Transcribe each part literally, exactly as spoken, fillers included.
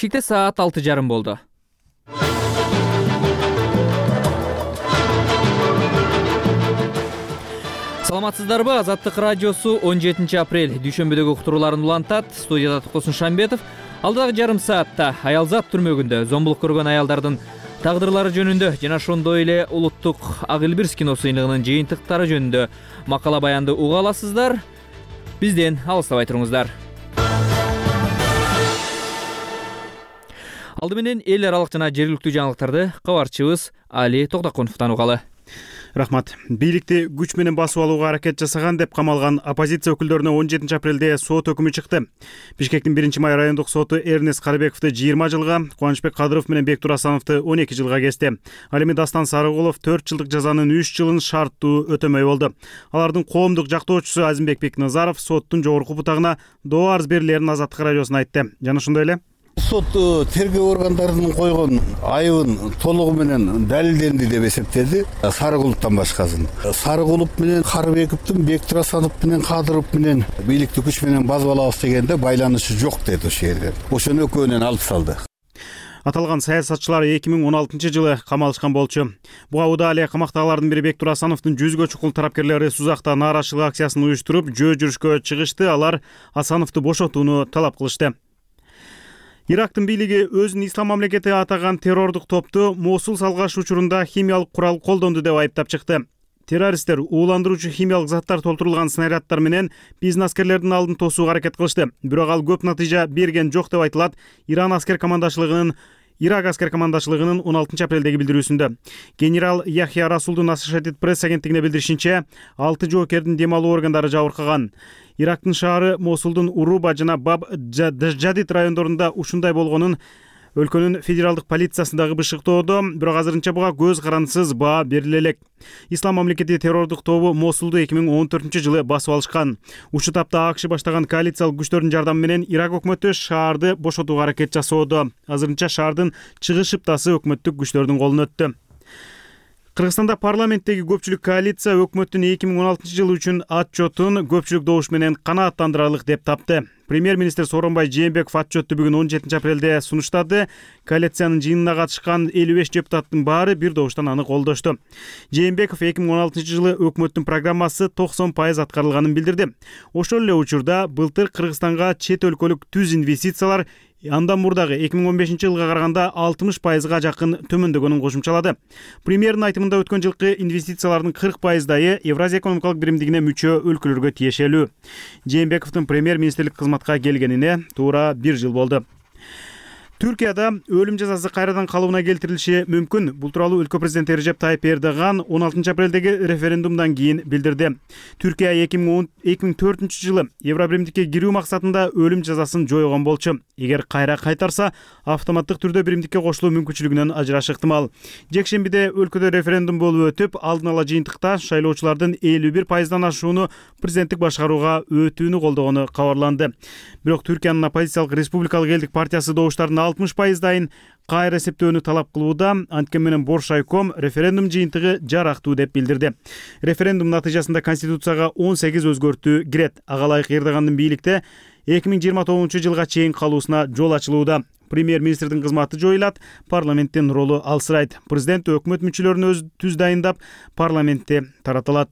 Чикте саат алты жарым болду. Саламатсыздарбы? Азаттык радиосу он жетинчи апрель дүйшөмбүдөгү уктурууларын улантат. Студияда Токтосун Шамбетов. Алдагы жарым саатта аялзат түрмөгүндө зомбулук көргөн аялдардын тагдырлары жөнүндө жана ошондой эле улуттук Ак Илбирс кино сыйыныгынын жыйынтыктары жөнүндө макала баянды уга аласыздар. Бизден алыстабай туруңуздар. Алды менен эл аралык жана жергиликтүү жаңылыктарды кабарчыбыз Али Токтокуновдон угалы. Рахмат. Бийликти күч менен басып алууга аракет жасаган деп камалган оппозиция өкүлдөрүнө он жетинчи апрелде сот өкүмү чыкты. Бишкектин биринчи май райондук соту Эрнест Карыбековду жыйырма жылга, Кубанычбек Кадыров менен Бектур Асановду он эки жылга кести. Ал эми Дастан Сарыгулов төрт жылдык жазанын үч жылын шарттуу өтөмөй болду. Алардын коомдук жактоочусу Азимбек Бекназаров соттун жогорку бутагына доо арыз берилерин Азаттык радиосуна айтты. Жана ошондой эле сот тергөө органдарынын койгон айыбын толугу менен далилденди деп эсептеди. Сарыгуловдон башкасын. Сарыгулов менен Карыбековдун, Бектур Асанов менен Кадыров менен бийликти күч менен басып алабыз дегенде байланышы жок деди ошол жерде. Ошону экөөнөн алып салды. Аталган саясатчылар эки миң он алтынчы жылы камалышкан болчу. Буга учурда эле камактагылардын бири Бектур Асановдун жүзгө чукул тарапкерлери Сузакта нааразычылык акциясын уюштуруп, жөө жүрүшкө чыгышты. Алар Асановду бошотууну талап кылышты. Ирактын бийлиги өзүн ислам мамлекети атаган террордук топту Мосул салгаш учурунда химиялык курал колдонду деп айыптап чыкты. Террористтер ууландыруучу химиялык заттар толтурулган снаряддар менен биздин аскерлердин алдын тосууга аракет кылышты. Бирок ал көп натыйжа берген жок деп айтылат. Иран аскер командачылыгынын Ирак аскер командачылыгынын он алтынчы апрелдеги билдирүүсүндө. Генерал Яхья Расулдун Associated Press агенттигине билдиришинче, алты жоокердин дем алуу органдары жабыркаган. Ирактын шаары Мосулдун Уруба жана Баб Жадид райондорунда ушундай болгонун өлкөнүн федералдык полициясындагы бышыктоодо, бирок азырынча буга көз карандысыз баа бериле элек. Ислам мамлекети террордук тобу Мосулду эки миң он төртүнчү жылы басып алышкан. Ушул тапта АКШ баштаган коалициялык күчтөрдүн жардамы менен Ирак өкмөтү шаарды бошотууга аракет жасоодо. Азырынча шаардын чыгыш ыптасы өкмөттүк күчтөрдүн колуна өттү. Кыргызстанда парламенттеги көпчүлүк коалиция өкмөттүн эки миң он алтынчы жылы үчүн отчетун көпчүлүк добуш менен канааттандырарлык деп тапты. Премьер-министр Сооронбай Жээнбеков отчетту бүгүн он жетинчи апрелде сунуштады. Коалициянын жыйынына катышкан элүү беш депутаттын баары бир добуштан аны колдошту. Жээнбеков эки миң он алтынчы жылы өкмөттүн программасы токсон пайыз аткарылганын билдирди. Ошол эле учурда былтыр Кыргызстанга чет өлкөлүк түз инвестициялар андан мурдагы эки миң он бешинчи жылга караганда алтымыш пайызга жакын төмөндөгөнүн кошумчалады. Премьердин айтымында өткөн жылкы инвестициялардын кырк пайыздайы Евразия экономикалык биримдигине мүчө өлкөлөргө тиешелүү. Жээнбековдун премьер-министрлик кызматка келгенине туура бир жыл болду. Түркияда өлүм жазасы кайрадан калыбына келтирилиши мүмкүн. Бул тууралуу өлкө президенти Режеп Тайып Эрдоган он алтынчы апрелдеги референдумдан кийин билдирди. Түркия эки миң төртүнчү жылы Евробиримдикке кирүү максатында өлүм жазасын жойгон болчу. Эгер кайра кайтарса, автоматтык түрдө биримдикке кошулуу мүмкүнчүлүгүнөн ажырашы ыктымал. Жекшембиде өлкөдө референдум болуп өтүп, алдын ала жыйынтыкта шайлоочулардын элүү бир пайыздан ашууну президенттик башкарууга өтүүнү колдогону кабарланды. Бирок Түркиянын оппозициялык Республикалык элдик партиясы добуштардын алтымыш пайыздайын кайра эсептөөнү талап кылууда. Анткени менен Боршайком референдум жыйынтыгы жарактуу деп билдирди. Референдум натыйжасында Конституцияга он сегиз өзгөртүү кирет. Ага ылайык Эрдоганын бийликте эки миң жыйырма тогузунчу жылга чейин калуусуна жол ачылууда. Премьер-министрдин кызматы жоюлат, парламенттин ролу алсырайт. Президент өкмөт мүчөлөрүн өз түз дайындап, парламентте таратылат.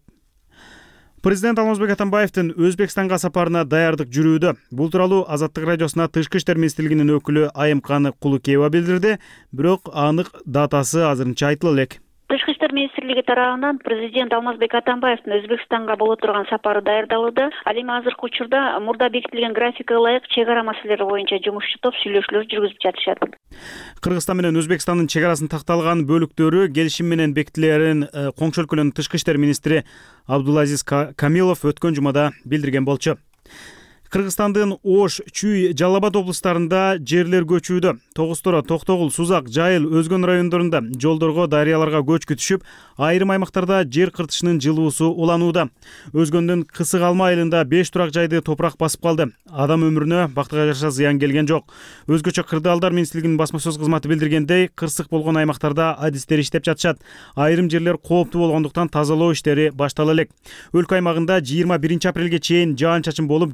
Президент Алмазбек Атамбаевдин Өзбекстанга сапарына даярдык жүрүүдө. Бул тууралуу Азаттык радиосуна Тышкы иштер министрлигинин өкүлү Айымкан Кулукеева билдирди, бирок анык датасы азырынча айтыла элек. Тышкы иштер министрлиги тарабынан президент Алмазбек Атамбаевдин Өзбекстанга боло турган сапары даярдалууда. Ал эми азыркы учурда мурда бекитилген графикке ылайык чек ара маселелери боюнча жумушчу топ сүйлөшүүлөр жүргүзүп жатышат. Кыргызстан менен Өзбекстандын чек арасын такталган бөлүктөрү келишим менен бекитилерин коңшу өлкөнүн тышкы иштер министри Абдулазиз Камилов өткөн жумада билдирген болчу. Кыргызстандын Ош, Чүй, Жалал Абад облустарында жерлер көчүүдө. Тогуз-Тора, Токтогул, Сузак, Жайыл, өзгөн райондорунда жолдорго, дарыяларга көч күтүшүп, айрым аймактарда жер кыртышынын жылуусу уланууда. Өзгөндүн Кысык Алма айылында беш турак жайды топурак басып калды. Адам өмүрүнө бактыга жараша зыян келген жок. Өзгөчө Кырдаалдар министрлигинин басма сөз кызматы билдиргендей, кырсык болгон аймактарда адистер иштеп жатышат. Айрым жерлер кооптуу болгондуктан тазалоо иштери баштала элек. Өлкө аймагында жыйырма биринчи апрелге чейин жаан чачын болуп, көчкү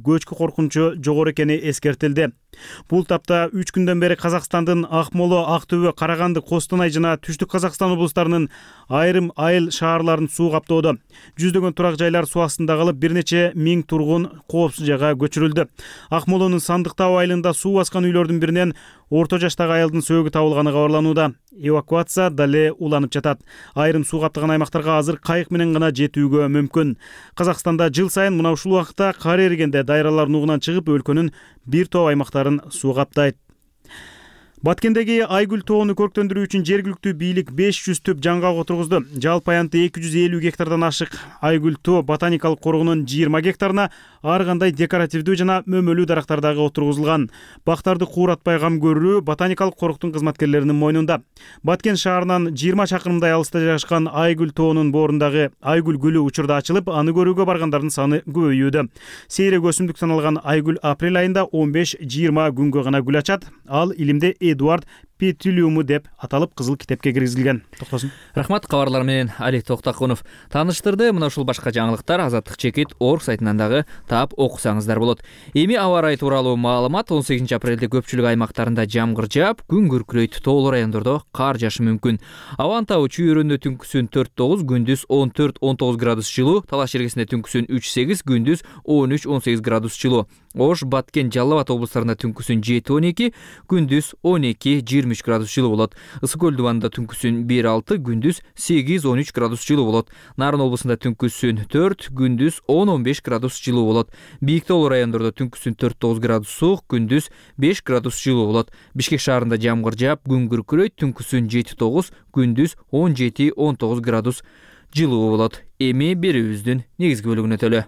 коркунучу жогору экени эскертилди. Бул тапта үч күндөн бери Казакстандын Акмола, Ак Төбө, Караганды, Коостанай жана Түштүк Казакстан облустарынын айрым айыл шаарларын суу каптоодо. Жүздөгөн турак жайлар суу астында калып, бир нече миң тургун коопсуз жайга көчүрүлдү. Акмолонун Сандыктау айылында суу баскан үйлөрдүн биринен орто жаштагы аялдын сөөгү табылганы кабарланууда. Эвакуация дале уланып жатат. Айрым суу каптаган аймактарга азыр кайык менен гана жетүүгө мүмкүн. Казакстанда жыл сайын мына ушул убакта кар эригенде дайралар нугунан чыгып, өлкөнүн бир топ аймактарын суу каптайт. Баткендеги Айгүл тоону көрктөндүрүү үчүн жергиликтүү бийлик беш жүз түп жаңгак отургузду. Жалпы аянты эки жүз элүү гектардан ашык Айгүл тоо ботаникалык коргоонун жыйырма гектарына ар кандай декоративдүү жана мөмөлүү дарактар дагы отургузулган. Бактарды кууратпай кам көрүү ботаникалык коруктун кызматкерлеринин мойнунда. Баткен шаарынан жыйырма чакырымдай алыста жайгашкан Айгүл тоонун боорундагы Айгүл гүлү учурда ачылып, аны көрүүгө баргандардын саны көбөйүүдө. Сейрек өсүмдүк саналган Айгүл апрель айында он беш жыйырма күнгө гана гүл ачат. Ал илимде Эдуард Петилиуму деп аталып кызыл китепке киргизилген. Токтосун. Рахмат, кабарлар менен Али Токтакунов тааныштырды. Мына ушул башка жаңылыктар азаттык чекит орг сайтынан дагы таап окусаңыздар болот. Эми аба ырайы тууралуу маалымат. он сегизинчи апрелде көпчүлүк аймактарында жамгыр жаап, күн күркүрөйт. Тоолуу райондордо кар жаашы мүмкүн. Абанын табы чүйөрүндө түнкүсүн төрт тогуз, күндүз он төрт он тогуз градус жылуу, Талаш жергесинде түнкүсүн үч сегиз, күндүз он үч он сегиз градус жылуу. Ош, Баткен, Жалал Абад облустарында түнкүсүн жети он эки, күндүз он эки жыйырма үч градус жылуу болот. Ысык көл дубанында түнкүсүн бир алты, күндүз сегиз он үч градус жылуу болот. Нарын облусунда түнкүсүн төрт, күндүз он он беш градус жылуу болот. Бийик тоолуу райондордо түнкүсүн төрт тогуз градус суук, күндүз беш градус жылуу болот. Бишкек шаарында жамгыр жаап, күн күркүрөйт, түнкүсүн жети тогуз, күндүз он жети он тогуз градус жылуу болот. Эми берүүбүздүн негизги бөлүгүнө өтөлү.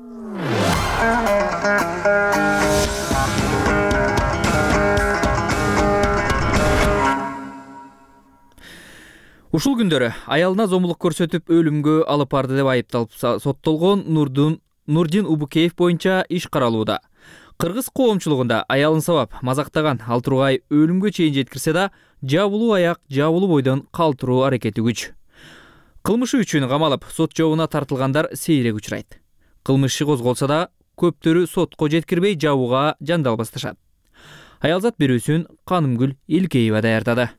Ушул күндөрү аялына зомбулук көрсөтүп өлүмгө алып барды деп айыпталып соттолгон Нурдун Нурдин Убукеев боюнча иш каралууда. Кыргыз коомчулугунда аялын сабап мазактаган ал тургай өлүмгө чейин жеткирсе да, жабылуу аяк, жабылуу бойдон калтыруу аракети күч. Кылмышы үчүн камалып, сот жообуна тартылгандар сейрек учурайт. Кылмышы козголсо да, көптөрү сотко жеткирбей жабууга жандал басташат. Аялзат берүүсүн Канымгүл Илкеева даярдады.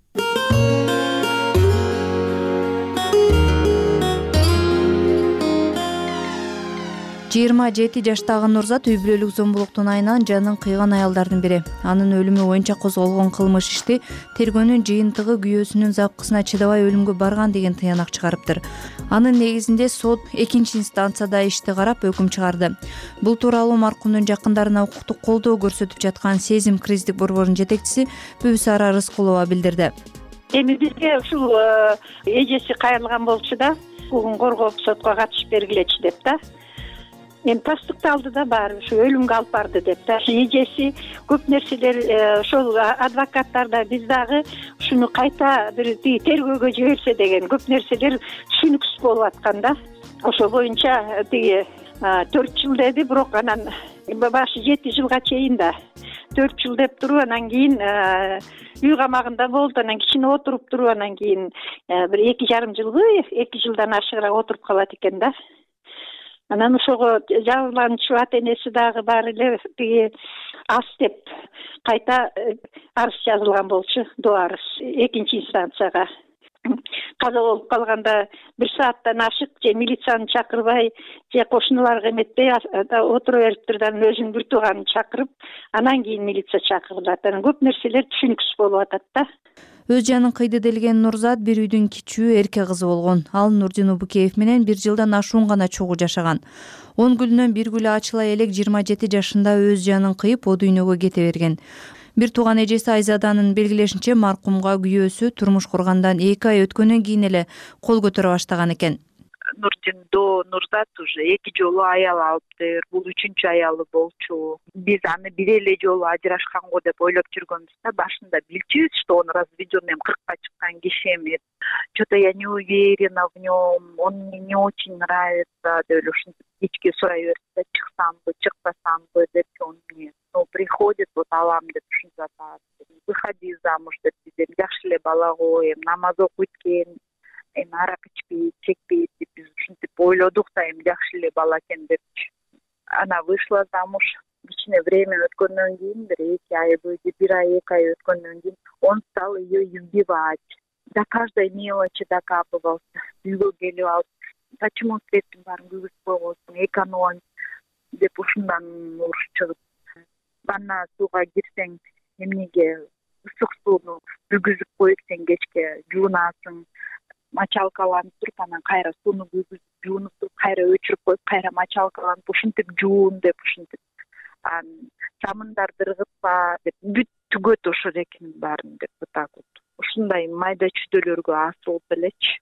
жыйырма жети жаштагы Нурзат үй бүлөлүк зомбулуктун айынан жанын кыйган аялдардын бири. Анын өлүмү боюнча козголгон кылмыш ишти тергөөнүн жыйынтыгы күйөөсүнүн запкысына чыдабай өлүмгө барган деген тыянак чыгарыптыр. Анын негизинде сот экинчи инстанцияда ишти карап өкүм чыгарды. Бул тууралуу маркумдун жакындарына укуктук колдоо көрсөтүп жаткан Сезим криздик борборунун жетекчиси Бүбүсара Рыскулова билдирди. Эми бизге ушул эжеси кайрылган болчу да, укугун коргоп сотко катышып бергилечи деп да. Эми тастыкталды да баары ушу өлүмгө алып барды деп да. Эжеси көп нерселер ошол адвокаттар да биз дагы ушуну кайта бир тергөөгө жиберсе деген көп нерселер түшүнүксүз болуп аткан да. Ошол боюнча тиги төрт жыл деди, бирок анан башы жети жылга чейин да төрт жыл деп туруп, анан кийин үй камагында болду, анан кичине отуруп туруп, анан кийин бир эки жарым жылбы, эки жылдан ашыгыраак отуруп калат экен да. Анан ошого жабырлануучу ата энеси дагы баары эле тиги ас деп кайта арыз жазылган болчу, доо арыз экинчи инстанцияга. Каза болуп калганда бир сааттан ашык же милицияны чакырбай, же кошуналарга эметпей отура бериптир да, өзүнүн бир тууганын чакырып, анан кийин милиция чакырылат. Анан көп нерселер түшүнүксүз болуп атат да. Өз жанын кыйды делген Нурзат бир үйдүн кичүү эрке кызы болгон. Ал Нурдин Убукеев менен бир жылдан ашуун гана чогуу жашаган. он гүлүнөн бир гүлү ачыла элек жыйырма жети жашында өз жанын кыйып, о дүйнөгө кете берген. Бир тууган эжеси Айзаданын белгилешинче, маркумга күйөөсү турмуш кургандан эки ай өткөндөн кийин эле кол көтөрө баштаган экен. Нурдин до Нурзат уже эки жолу аял алыптыр. Бул үчүнчү аялы болчу. Биз аны бир эле жолу ажырашканго деп ойлоп жүргөнбүз да. Башында билчүбүз, что он разведён, эми кыркка чыккан киши эмес. Что-то я не уверена в нем, он мне не очень нравится, деп эле ушинтип кечке сурай берди, чыксамбы, чыкпасамбы деп. Он мне, ну, приходит, вот алам деп ушинтип атат. Выходи замуж деп, биз жакшы эле бала го, эми намаз окуйт экен. Эми арак ичпейт, чекпейт деп биз ушинтип ойлодук да, эми жакшы эле бала экен депчи. Она вышла замуж, кичине время өткөндөн кийин бир эки ай бойду бир ай эки ай өткөндөн кийин он стал ее избивать. До каждой мелочи докапывался. Үйгө келип алып, почему светтин баарын күйгүзүп койгонсуң, экономь деп ушундан уруш чыгып. Ванна сууга кирсең, эмнеге ысык сууну күйгүзүп коюп сен кечке жуунасың, мочалкаланып туруп, анан кайра сууну күйгүзүп жуунуп туруп, кайра өчүрүп коюп, кайра мочалкаланып, ушинтип жуун деп ушинтип. Самындарды ыргытпа деп, бүт түгөт ошол экинин баарын деп, вот так вот. Ушундай майда чүйдөлөргө асылып элечи.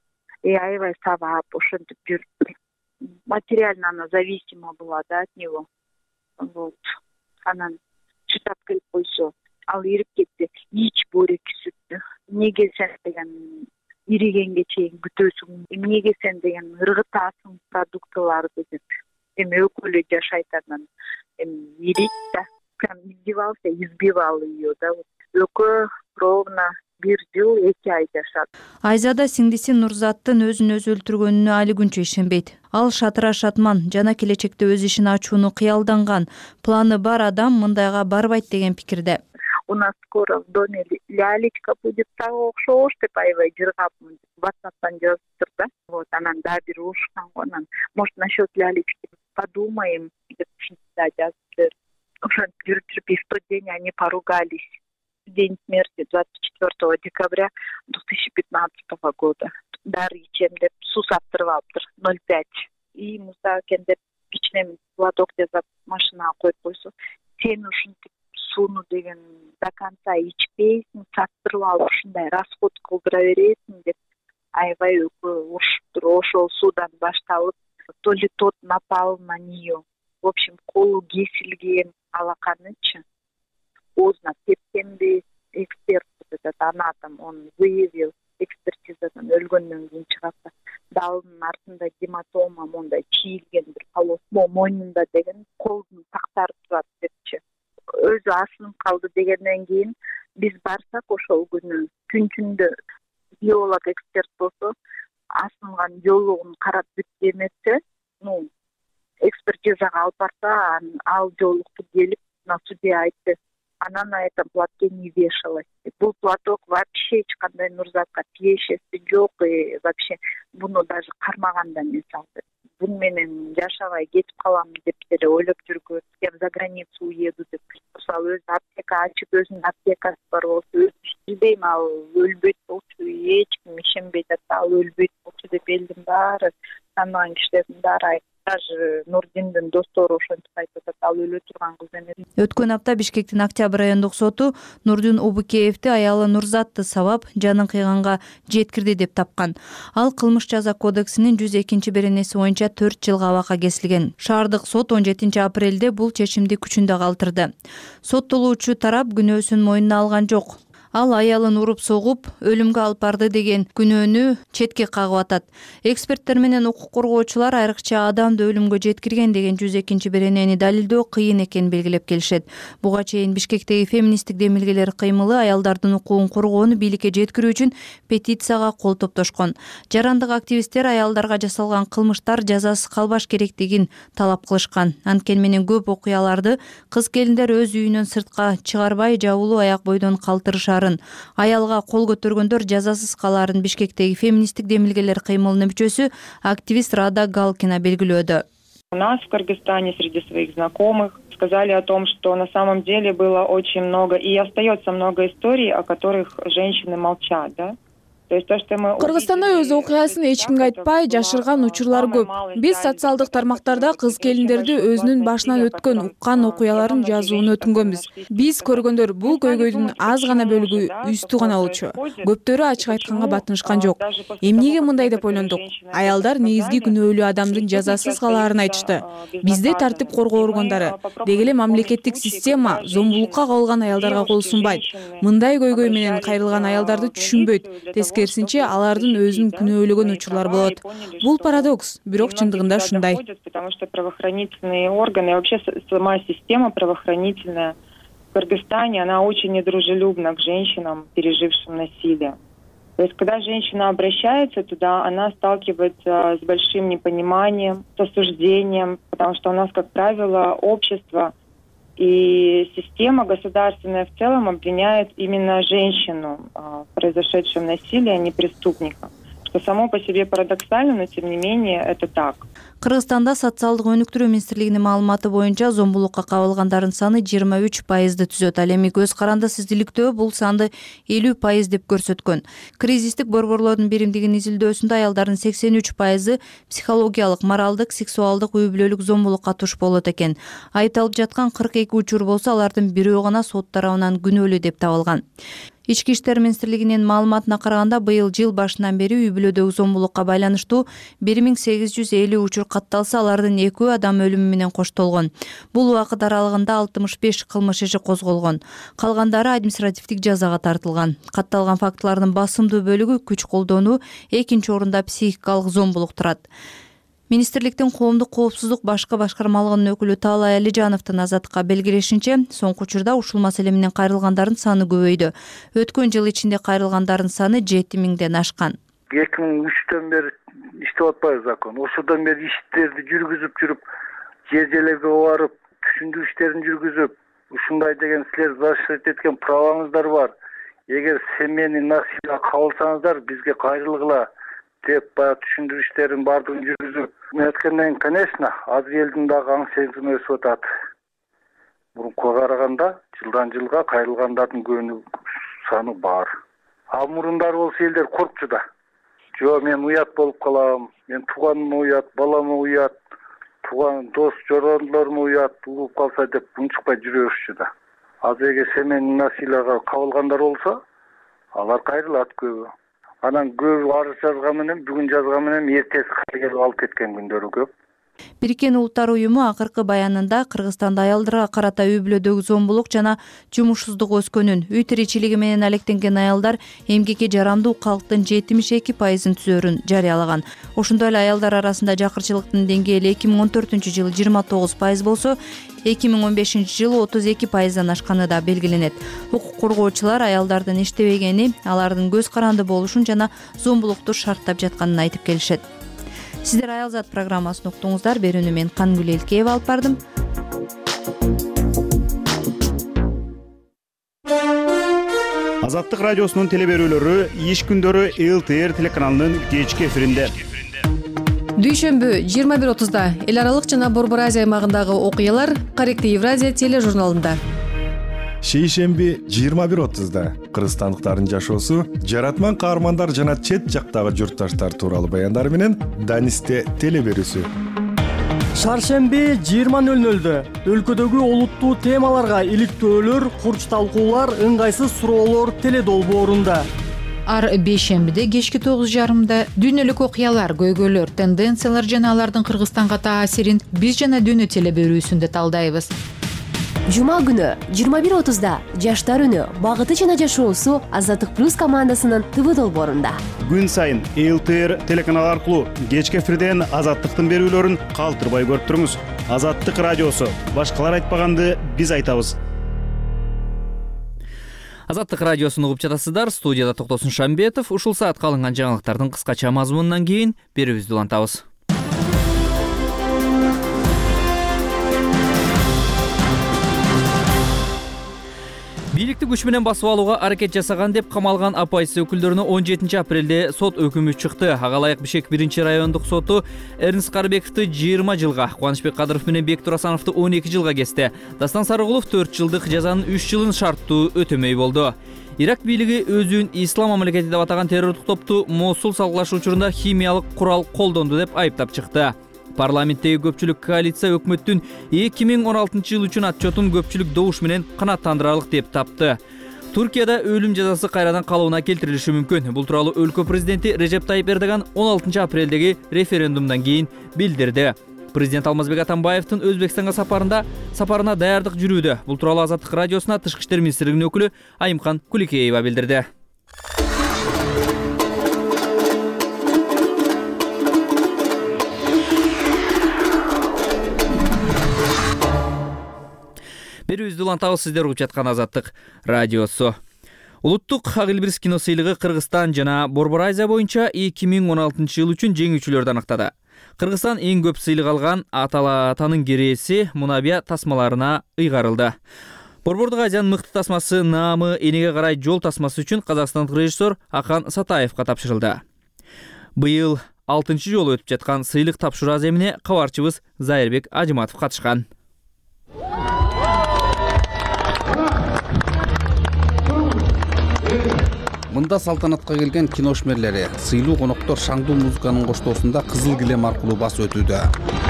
И аябай сабап, ошентип жүрүп. Материально она зависима была, да, от него. Вот. Анан чытап келип койсо, ал ирип кетти, ич бореки сүттү. Эмнеге сен деген иригенге чейин күтөсүң, эмнеге сен деген ыргытасың продуктыларды деп. Эми өкөлө жашайт анан. Эми ирит да. Прям издевался, избивал ее, да. Өкө ровно бир жыл эки ай жашады. Айзада сиңдиси Нурзаттын өзүн өзү өлтүргөнүнө али күнчө ишенбейт. Ал шатыра шатман, жана келечекте өз ишин ачууну кыялданган, планы бар адам мындайга барбайт деген пикирде. У нас скоро в доме лялечка будет того окшош деп аябай жыргап ватсаптан жазыптыр да. Вот, анан да бир урушкан го, анан может насчет лялечки подумаем деп да жазыптыр. Ошентип жүрүп жүрүп, и в тот день они поругались. День смерти двадцать четвёртого декабря две тысячи пятнадцатого года. Дары ичем деп суу саптырып алыптыр, ноль пять. И музда экен деп кичине платок жасап машинага коюп койсо, сен ушинтип сууну деген до конца ичпейсиң, саптырып алып ушундай расход кылдыра бересиң деп аябай урушуптур. Ошол суудан башталып, то ли тот напал на нее. В общем, колу кесилген, алаканычы. Поздно септембе эксперт, этот анатом, он выявил экспертизадан өлгөндөн кийин чыгат. Далдын артында гематома, мондай чийилген бир полос, мойнунда деген колдун тактары турат депчи. Өзү асынып калды дегенден кийин биз барсак ошол күнү күнчүндө биолог эксперт болсо асынган жолугун карап бүт демесе, ну экспертизага алып барса, ал жолукту келип на суде айтты. Она на этом платке не вешалась. Бул платок вообще эч кандай Нурзатка тиешеси жок, и вообще буну даже кармаганда эмес алды. Бун менен жашабай кетип калам деп деле ойлоп жүргөн. Я за границу уеду деп. Мисалы өзү аптека ачып, өзүнүн аптекасы бар болсо, өзү билбейм, ал өлбөйт болчу, эч ким ишенбейт атат, ал өлбөйт болчу деп элдин баары, таанаган кишилердин баары даже Нурдиндин достору ошентип айтып атат, ал өлө турган кыз эмес. Өткөн апта Бишкектин Октябрь райондук соту Нурдин Убукеевди аялы Нурзатты сабап, жанын кыйганга жеткирди деп тапкан. Ал кылмыш жаза кодексинин жүз экинчи беренеси боюнча төрт жылга абакка кесилген. Шаардык сот он жетинчи апрелде бул чечимди күчүндө калтырды. Соттолуучу тарап күнөөсүн мойнуна алган жок. Ал аялын уруп согуп, өлүмгө алып барды деген күнөөнү четке кагып атат. Эксперттер менен укук коргоочулар айрыкча адамды өлүмгө жеткирген деген жүз экинчи беренени далилдөө кыйын экенин белгилеп келишет. Буга чейин Бишкектеги феминисттик демилгелер кыймылы аялдардын укугун коргоону бийликке жеткирүү үчүн петицияга кол топтошкон. Жарандык активисттер аялдарга жасалган кылмыштар жазасыз калбаш керектигин талап кылышкан. Анткени менен көп окуяларды кыз келиндер өз үйүнөн сыртка чыгарбай жабылуу аяк бойдон калтырышар. Аялга кол көтөргөндөр жазасыз калаарын Бишкектеги феминисттик демилгелер кыймылынын мүчөсү активист Рада Галкина белгилөөдө. У нас в Кыргызстане среди своих знакомых сказали о том, что на самом деле было очень много и остается много историй, о которых женщины молчат, да? Кыргызстанда өз окуясын эч кимге айтпай жашырган учурлар көп. Биз социалдык тармактарда кыз келиндерди өзүнүн башынан өткөн уккан окуяларын жазууну өтүнгөнбүз. Биз көргөндөр бул көйгөйдүн аз гана бөлүгү үстү гана болчу. Көптөрү ачык айтканга батынышкан жок. Эмнеге мындай деп ойлондук? Аялдар негизги күнөөлүү адамдын жазасыз калаарын айтышты. Бизде тартип коргоо органдары, деги эле мамлекеттик система зомбулукка кабылган аялдарга кол сунбайт. Мындай көйгөй менен кайрылган аялдарды түшүнбөйт. Керсинче алардын өзүн күнөөлөгөн учурлар болот. Бул парадокс, бирок чындыгында ушундай. Потому что правоохранительные органы, вообще сама система правоохранительная в Кыргызстане, она очень недружелюбна к женщинам, пережившим насилие. То есть, когда женщина обращается туда, она сталкивается с большим непониманием, с осуждением, потому что у нас, как правило, общество И система государственная в целом обвиняет именно женщину в произошедшем насилии, а не преступника. Что само по себе парадоксально, но тем не менее это так. Кыргызстанда социалдык өнүктүрүү министрлигинин маалыматы боюнча зомбулукка кабылгандардын саны жыйырма үч пайызды түзөт. Ал эми көз карандысыз издиликтөө бул санды элүү пайыз деп көрсөткөн. Кризистик борборлордун биримдигинин изилдөөсүндө аялдардын сексен үч пайызы психологиялык, моралдык, сексуалдык үй бүлөлүк зомбулукка туш болот экен. Айыпталып жаткан кырк эки учур болсо, алардын бирөө гана сот тарабынан күнөөлүү деп табылган. Ички иштер министрлигинин маалыматына караганда, быйыл жыл башынан бери үй бүлөдөгү зомбулукка байланыштуу бир миң сегиз жүз элүү учур катталса, алардын экөө адам өлүмү менен коштолгон. Бул убакыт аралыгында алтымыш беш кылмыш иши козголгон. Калгандары административдик жазага тартылган. Катталган фактылардын басымдуу бөлүгү күч колдонуу, экинчи орунда психикалык зомбулук турат. Министрликтин коомдук коопсуздук башкы башкармалыгынын өкүлү Таалай Алижановдун Азаттыкка белгилешинче, соңку учурда ушул маселе менен кайрылгандардын саны көбөйдү. Өткөн жыл ичинде кайрылгандардын саны жети миңден ашкан. эки миң үчтөн бери иштеп атпайбы закон. Ошодон бери иштерди жүргүзүп жүрүп, жер жерлерге барып, түшүндүрүү иштерин жүргүзүп, ушундай деген силер защищать эткен праваңыздар бар. Эгер семейный насилие кабылсаңыздар, бизге кайрылгыла деп баягы түшүндүрүү иштерин баардыгын жүргүзүп, мен айтканден, конечно, азыр элдин дагы аң сезими өсүп атат. Мурункуга караганда жылдан жылга кайрылгандардын көбүнүн саны бар. А мурундар болсо элдер коркчу да. Жо, мен уят болуп калам, мен тууганыма уят, балама уят, тууган дос жорондолорума уят, угуп калса деп унчукпай жүрө беришчү да. Азыр эгер семейный насилияга кабылгандар болсо, алар кайрылат көбү. Анан көбү арыз жазган менен, бүгүн жазган менен эртеси кайрылып алып кеткен күндөрү көп. Бириккен Улуттар уюму акыркы баянында Кыргызстанда аялдарга карата үй бүлөдөгү зомбулук жана жумушсуздук өскөнүн, үй тиричилиги менен алектенген аялдар эмгекке жарамдуу калктын жетимиш эки пайызын түзөрүн жарыялаган. Ошондой эле аялдар арасында жакырчылыктын деңгээли эки миң он төртүнчү жылы жыйырма тогуз пайыз болсо, эки миң он бешинчи жылы отуз эки пайыздан ашканы да белгиленет. Укук коргоочулар аялдардын иштебегени, алардын көз каранды болушун жана зомбулукту шарттап жатканын айтып келишет. Сиздер Аялзат программасын уктуңуздар. Берүүнү мен Кангүл Элкеева алып бардым. Азаттык радиосунун телеберүүлөрү иш күндөрү эл тэ эр телеканалынын кечки эфиринде. Дүйшөмбү жыйырма бир отузда эл аралык жана Борбор Азия аймагындагы окуялар Корректив Евразия тележурналында. Шейшемби жыйырма бир отузда кыргызстандыктардын жашоосу, жаратман каармандар жана чет жактагы журтташтар тууралуу баяндар менен Данисте телеберүүсү. Шаршемби жыйырма нөл нөлдө өлкөдөгү олуттуу темаларга иликтөөлөр, курч талкуулар, ыңгайсыз суроолор теледолбоорунда. Ар бейшембиде кечки тогуз жарымда дүйнөлүк окуялар, көйгөйлөр, тенденциялар жана алардын Кыргызстанга таасирин биз жана дүйнө телеберүүсүндө талдайбыз. Жума күнү жыйырма бир отузда жаштар үнү, багыты жана жашоосу Азаттык плюс командасынын тэ вэ долбоорунда. Күн сайын эл тэ эр телеканалы аркылуу кечки эфирден Азаттыктын берүүлөрүн калтырбай көрүп туруңуз. Азаттык радиосу, башкалар айтпаганды биз айтабыз. Азаттык радиосун угуп жатасыздар. Студияда Токтосун Шамбетов. Ушул саатка алынган жаңылыктардын кыскача мазмунунан кийин берүүбүздү улантабыз. Бийликти күч менен басып алууга аракет жасаган деп камалган оппозиция өкүлдөрүнө он жетинчи апрелде сот өкүмү чыкты. Ага ылайык Бишкек биринчи райондук соту Эрнст Карбековду жыйырма жылга, Кубанычбек Кадыров менен Бек Турасановду он эки жылга кести. Дастан Сарыгулов төрт жылдык жазанын үч жылын шарттуу өтөмөй болду. Ирак бийлиги өзүн ислам мамлекети деп атаган террорлук топту Мосул салгылаш учурунда химиялык курал колдонду деп айыптап чыкты. Парламенттеги көпчүлүк коалиция өкмөттүн эки миң он алтынчы жыл үчүн отчетун көпчүлүк добуш менен канааттандырарлык деп тапты. Туркияда өлүм жазасы кайрадан калыбына келтирилиши мүмкүн. Бул тууралуу өлкө президенти Режеп Тайип Эрдоган он алтынчы апрелдеги референдумдан кийин билдирди. Президент Алмазбек Атамбаевдин Өзбекстанга сапарында сапарына даярдык жүрүүдө. Бул тууралуу Азаттык радиосуна Тышкы иштер министрлигинин өкүлү Айымкан Куликеева билдирди. Берүүбүздү улантабыз. Сиздер угуп жаткан Азаттык радиосу. Улуттук Ак Элбирс кино сыйлыгы Кыргызстан жана Борбор Азия боюнча эки миң он алтынчы жыл үчүн жеңүүчүлөрдү аныктады. Кыргызстан эң көп сыйлык алган Ата атанын керээси Мунабия тасмаларына ыйгарылды. Борбордук Азиянын мыкты тасмасы наамы энеге карай жол тасмасы үчүн казакстандык режиссер Ахан Сатаевга тапшырылды. Быйыл алтынчы жолу өтүп жаткан сыйлык тапшыруу аземине кабарчыбыз Зайырбек Ажыматов катышкан. Мында салтанатка келген кино ишмерлери, сыйлуу коноктор шаңдуу музыканын коштоосунда кызыл килем аркылуу басып өтүүдө.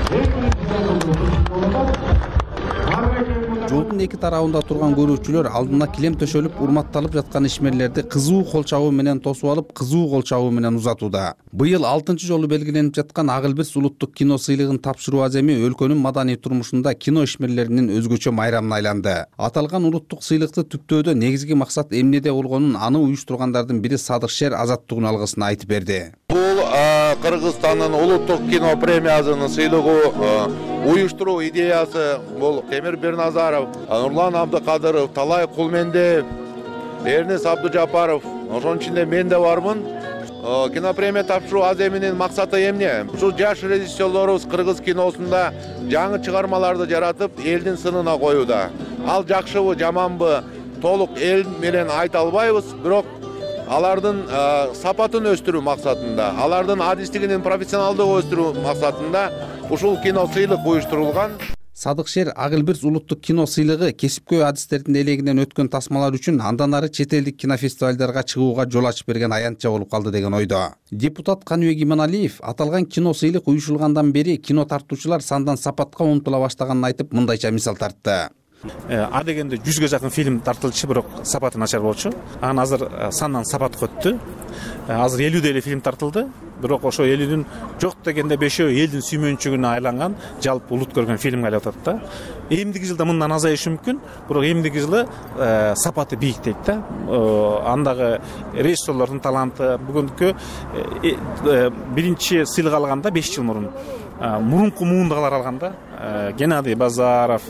Жолдун эки тарабында турган көрүүчүлөр алдына килем төшөлүп урматталып жаткан ишмерлерди кызуу кол чабуу менен тосуп алып, кызуу кол чабуу менен узатууда. Быйыл алтынчы жолу белгиленип жаткан Ак Элбирс улуттук кино сыйлыгын тапшыруу аземи өлкөнүн маданий турмушунда кино ишмерлеринин өзгөчө майрамына айланды. Аталган улуттук сыйлыкты түптөөдө негизги максат эмнеде болгонун аны уюштургандардын бири Садык Шер Азаттыгүн алгысын айтып берди. Бул Кыргызстандын улуттук кино премиясынын сыйлыгы уюштуруу идеясы бул Темир Берназаров, Нурлан Абдыкадыров, Талай Кулмендеев, Эрнес Абдужапаров, ошонун ичинде мен да бармын. Кинопремия тапшыруу аземинин максаты эмне? Ушул жаш режиссерлорубуз кыргыз киносунда жаңы чыгармаларды жаратып, элдин сынына коюуда. Ал жакшыбы, жаманбы толук эл менен айта албайбыз, бирок алардын сапатын өстүрүү максатында, алардын адистигинин профессионалдыгын өстүрүү максатында ушул кино сыйлык уюштурулган. Садык Шер Ак Элбирс улуттук кино сыйлыгы кесипкөй адистердин элегинен өткөн тасмалар үчүн андан ары чет элдик кинофестивалдарга чыгууга жол ачып берген аянтча болуп калды деген ойдо. Депутат Каныбек Иманалиев аталган кино сыйлык уюшулгандан бери кино тартуучулар сандан сапатка умтула баштаганын айтып, мындайча мисал тартты. А дегенде жүзгө жакын фильм тартылчу, бирок сапаты начар болчу. Анан азыр сандан сапатка өттү. Азыр элүү эле фильм тартылды. Бирок ошо элүүнүн жок дегенде бешөө элдин сүймөнчүгүнө айланган, жалпы улут көргөн фильмге айлап атат да. Эмдиги жылда мындан азайышы мүмкүн, бирок эмдиги жылы сапаты бийик дейт да. Андагы режиссерлордун таланты бүгүнкү биринчи сыйлык алганда беш жыл мурун мурунку муундагылар алганда Геннадий Базаров,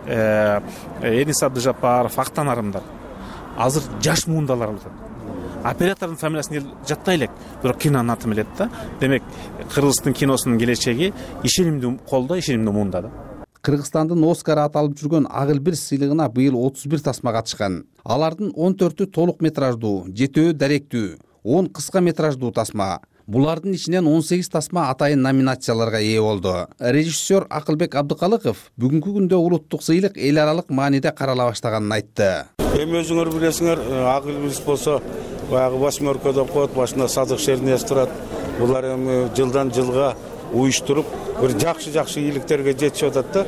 Эрнес Абдужапаров, Актан Арымдар. Азыр жаш муундалар алат. Оператордун фамилиясын жаттай элек, бирок кинонун атын билет да. Демек, Кыргыздын киносунун келечеги ишенимдүү колдо, ишенимдүү муунда да. Кыргызстандын Оскар аталып жүргөн Ак Элбирс сыйлыгына быйыл отуз бир тасма катышкан. Алардын он төртү толук метраждуу, жетөө даректүү, он кыска метраждуу тасма. Булардын ичинен он сегиз тасма атайын номинацияларга ээ болду. Режиссер Акылбек Абдыкалыков бүгүнкү күндө улуттук сыйлык эл аралык мааниде карала баштаганын айтты. Эми өзүңөр билесиңер, Ак Элбирс болсо баягы восьмерка деп коет, башында Садык Шердин эси турат. Булар эми жылдан жылга уюштуруп бир жакшы-жакшы ийгиликтерге жетишип атат да.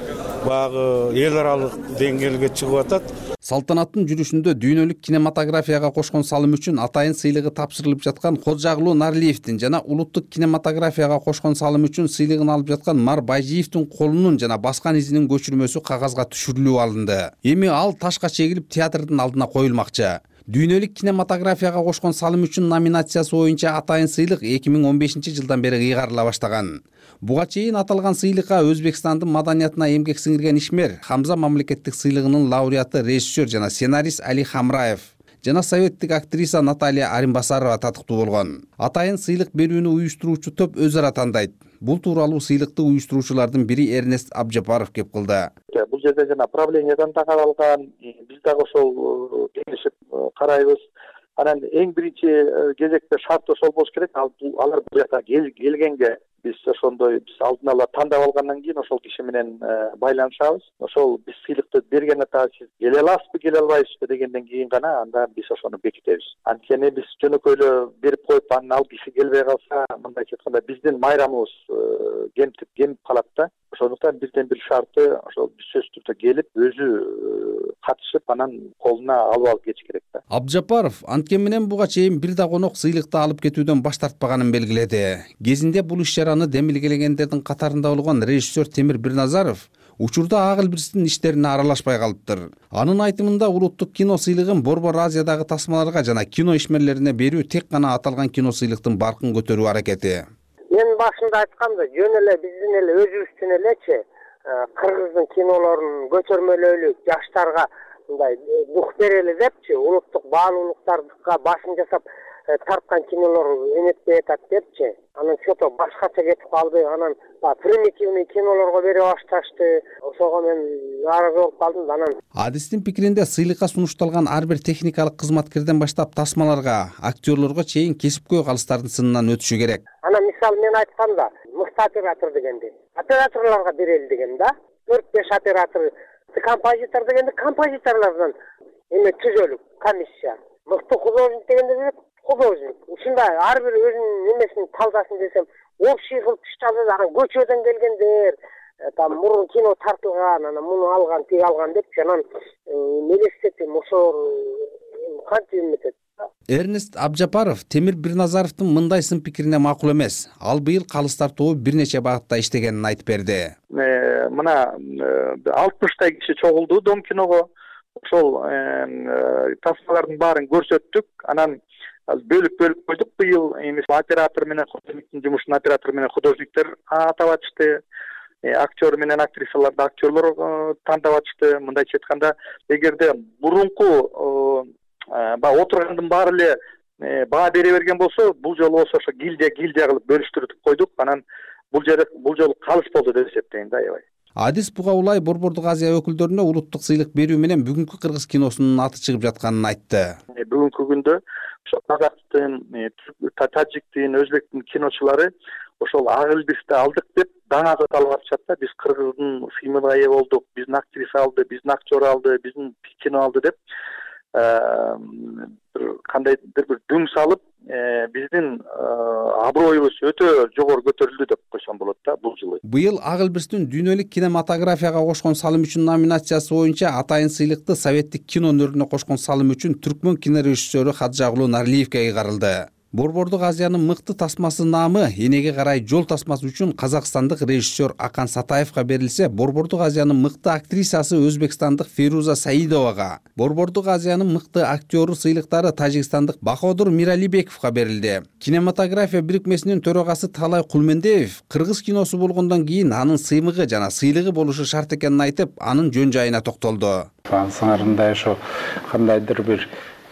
Баягы эл аралык деңгээлге чыгып атат. Салтанаттын жүрүшүндө дүйнөлүк кинематографияга кошкон салым үчүн атайын сыйлыгы тапшырылып жаткан Кожоглу Нарлиевдин жана улуттук кинематографияга кошкон салым үчүн сыйлыгын алып жаткан Мар Байжиевдин колунун жана баскан изинин көчүрмөсү кагазга түшүрүлүп алынды. Эми ал ташка чегилип театрдын алдына коюлмакчы. Дүйнөлүк кинематографияга кошкон салым үчүн номинациясы боюнча атайын сыйлык эки миң он бешинчи жылдан бери ыйгарыла баштаган. Буга чейин аталган сыйлыкка Өзбекстандын маданиятына эмгек сиңирген ишмер Хамза мамлекеттик сыйлыгынын лауреаты режиссер жана сценарист Али Хамраев жана советтик актриса Наталья Аримбасарова татыктуу болгон. Атайын сыйлык берүүнү уюштуруучу топ өз ара тандайт. Бул тууралуу сыйлыкты уюштуруучулардын бири Эрнест Абдужапаров кеп кылды. Бул жерде жана правленияден да каралган, биз дагы ошол кеңешип карайбыз. Анан эң биринчи кезекте шарт ошол болуш керек. Алар бул жака келгенге биз ошондой биз алдын ала тандап алгандан кийин ошол киши менен байланышабыз. Ошол биз сыйлыкты берген атабыз келе аласызбы, келе албайсызбы дегенден кийин гана анда биз ошону бекитебиз. Анткени биз жөнөкөйлө берип коюп анан ал киши келбей калса, мындайча айтканда биздин майрамыбыз кемтип кемип калат да. Ошондуктан бизден бир шарты ошол сөзсүз түрдө келип өзү катышып анан колуна алып алып кетиш керек да. Абдужапаров анткени менен буга чейин бир да конок сыйлыкты алып кетүүдөн баш тартпаганын белгиледи. Кезинде бул иш чараны демилгелегендердин катарында болгон режиссер Темир Берназаров учурда Ак Элбирстин иштерине аралашпай калыптыр. Анын айтымында улуттук кино сыйлыгын Борбор Азиядагы тасмаларга жана кино ишмерлерине берүү тек гана аталган кино сыйлыктын баркын көтөрүү аракети. Мен башында айткамда, жөн эле биздин эле өзүбүздүн элечи кыргыздын кинолорун көчөрмөлөлү жаштарга мындай дух берели депчи, улуттук баалуулуктарга басым жасап тарткан кинолор өнөкпөй атат депчи, анан что-то башкача кетип калды, анан баягы примитивный кинолорго бере башташты. Ошого мен нааразы болуп калдым. Анан Адистин пикиринде сыйлыкка сунушталган ар бир техникалык кызматкерден баштап тасмаларга, актерлорго чейин кесипкөй калыстардын сынынан өтүшү керек. Анан мисалы мен айтканда, мыкты оператор дегенди операторлорго берели деген да. төрт беш оператор, композитор дегенди композиторлордон эме түзөлүк комиссия. Мыкты художник дегенде художник. Ушундай ар бир өзүнүн эмесин талдасын десем, общий кылып түш жазат, анан көчөдөн келгендер, там мурун кино тартылган, анан муну алган, тиги алган деп анан мелестетим ошол кантип эметет. Эрнест Абжапаров Темир Бирназаровдун мындай сын пикирине макул эмес. Ал быйыл калыстар тобу бир нече багытта иштегенин айтып берди. Мына алтымыштай киши чогулду Дом киного. Ошол тасмалардын баарын көрсөттүк. Анан бөлүк-бөлүк койдук. Быйыл эмес оператор менен художниктин жумушун оператор менен художниктер атап атышты. Актер менен актрисаларды актерлор тандап атышты. Мындайча айтканда, эгерде мурунку баягы отургандын баары эле баа бере берген болсо, бул жолу болсо ошо гильдия гильдия кылып бөлүштүрүп койдук. Анан бул жер бул жолу калыс болду деп эсептейм да, аябай. Адис буга улай Борбордук Азия өкүлдөрүнө улуттук сыйлык берүү менен бүгүнкү кыргыз киносунун аты чыгып жатканын айтты. Бүгүнкү күндө ошо казактын, таджиктин, өзбектин киночулары ошол ак элбизди алдык деп даңа алып атышат да. Биз кыргыздын сыймына ээ болдук, биздин актриса алды, биздин актер алды, биздин кино алды деп кандайдыр бир дүң салып, биздин аброюбуз өтө жогору көтөрүлдү деп койсом болот да бул жылы. Быйыл Ак элбирстин дүйнөлүк кинематографияга кошкон салым үчүн номинациясы боюнча атайын сыйлыкты советтик кино өнөрүнө кошкон салым үчүн түркмөн кинорежиссеру Хаджагулуу Нарлиевке кайгарылды. Борбордук Азиянын мыкты тасмасы наамы энеге карай жол тасмасы үчүн казакстандык режиссер Акан Сатаевга берилсе, Борбордук Азиянын мыкты актрисасы өзбекстандык Феруза Саидовага, Борбордук Азиянын мыкты актеру сыйлыктары тажикстандык Баходур Миралибековго берилди. Кинематография бирикмесинин төрагасы Талай Кулмендеев кыргыз киносу болгондон кийин анын сыймыгы жана сыйлыгы болушу шарт экенин айтып, анын жөн жайына токтолду. Ансыңарында ошо кандайдыр бир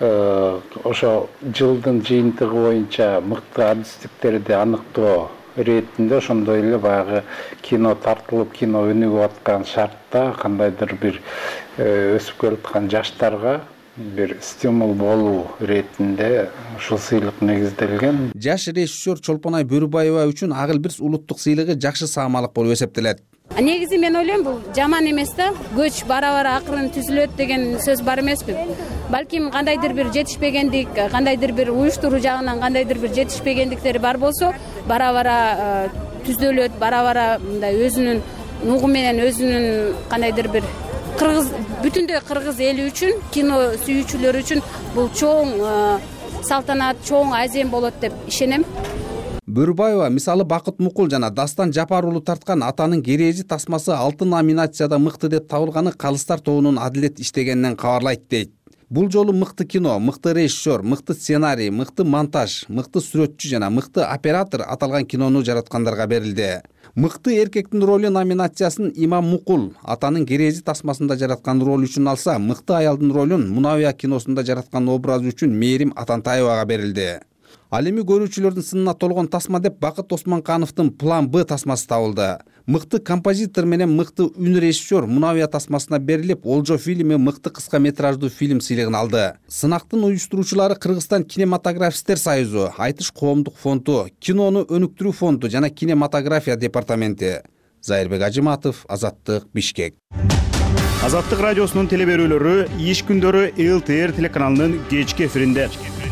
ошо жылдын жыйынтыгы боюнча мыкты адистиктерди аныктоо иретинде ошондой эле баягы кино тартылып кино өнүгүп аткан шартта кандайдыр бир өсүп келаткан жаштарга бир стимул болуу иретинде ушул сыйлык негизделген. Жаш режиссер Чолпонай Бөрүбаева үчүн Ак элбирс улуттук сыйлыгы жакшы саамалык болуп эсептелет. Негизи мен ойлойм, бул жаман эмес да. Көч бара-бара акырын түзүлөт деген сөз бар эмеспи? Балким кандайдыр бир жетишпегендик, кандайдыр бир уюштуруу жагынан кандайдыр бир жетишпегендиктери бар болсо, бара-бара түзөлөт, бара-бара мындай өзүнүн нугу менен өзүнүн кандайдыр бир кыргыз бүтүндөй кыргыз эли үчүн, кино сүйүүчүлөр үчүн бул чоң салтанат, чоң азем болот деп ишенем. Бөрүбаева мисалы Бакыт Мукул жана Дастан Жапар уулу тарткан атанын керези тасмасы алты номинацияда мыкты деп табылганы калыстар тобунун адилет иштегенинен кабарлайт дейт. Бул жолу мыкты кино, мыкты режиссер, мыкты сценарий, мыкты монтаж, мыкты сүрөтчү жана мыкты оператор аталган кинону жараткандарга берилди. Мыкты эркектин ролу номинациясын Имам Мукул атанын керези тасмасында жараткан ролу үчүн алса, мыкты аялдын ролун Мунавия киносунда жараткан образы үчүн Мээрим Атантаевага берилди. Ал эми көрүүчүлөрдүн сынына толгон тасма деп Бакыт Османкановдун План Б тасмасы табылды. Мыкты композитор менен мыкты үн режиссер Мунавия тасмасына берилип, Олжо фильми мыкты кыска метраждуу фильм сыйлыгын алды. Сынактын уюштуруучулары Кыргызстан кинематографисттер союзу, Айтыш коомдук фонду, кинону өнүктүрүү фонду жана кинематография департаменти. Зайырбек Ажыматов, Азаттык, Бишкек. Азаттык радиосунун телеберүүлөрү иш күндөрү эл тэ эр телеканалынын кечки эфиринде.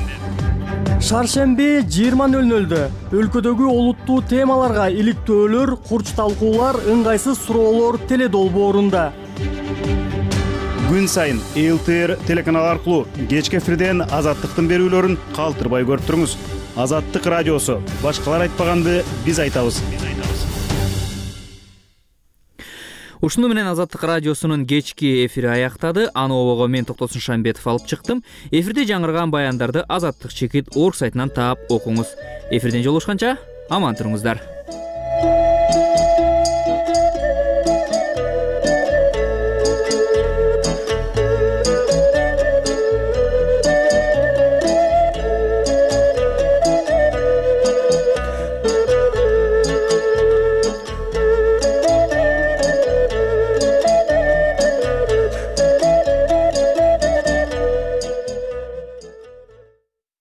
Шаршемби жыйырма нөл нөлдө өлкөдөгү олуттуу темаларга иликтөөлөр, курч талкуулар, ыңгайсыз суроолор теле долбоорунда. Күн сайын эл тэ эр телеканалы аркылуу кечки эфирден Азаттыктын берүүлөрүн калтырбай көрүп туруңуз. Азаттык радиосу. Башкалар айтпаганды биз айтабыз. Ушуну менен Азаттык радиосунун кечки эфири аяктады. Аны обого мен Токтосун Шамбетов алып чыктым. Эфирде жаңырган баяндарды азаттык чекит орг сайтынан таап окуңуз. Эфирден жолугушканча аман туруңуздар.